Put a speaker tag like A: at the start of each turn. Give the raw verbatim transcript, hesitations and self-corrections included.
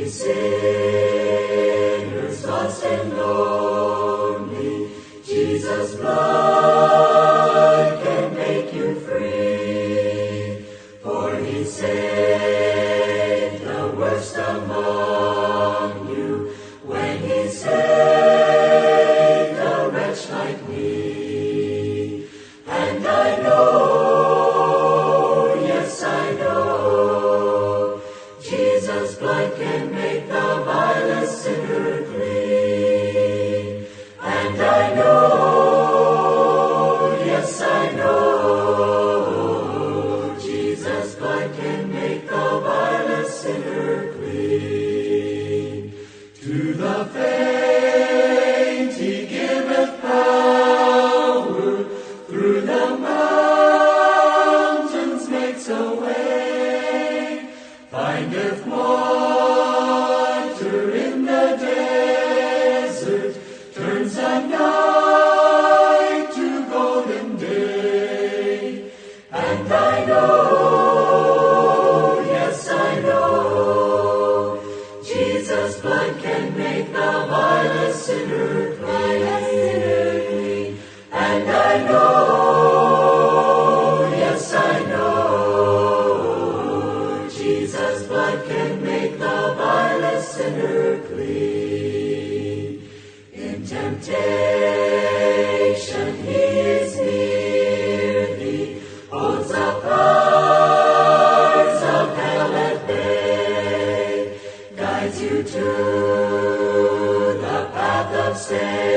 A: sinners lost and lonely, Jesus' blood can make you free. For he saved the worst among you when he saved a wretch like me. And I know, yes I know, Jesus' blood can make the vilest sinner clean. And I know, yes I know, Jesus' blood can make the vilest sinner clean. To the faint he giveth power, through the mountains makes a way, findeth water in the desert, turns the night to golden day. And I know, yes I know, Jesus' blood can make the vilest sinner clean. And I know, yes I know, Jesus' blood can make the vilest sinner clean. In temptation he is near thee, holds the powers of hell at bay, guides you to the path of sin.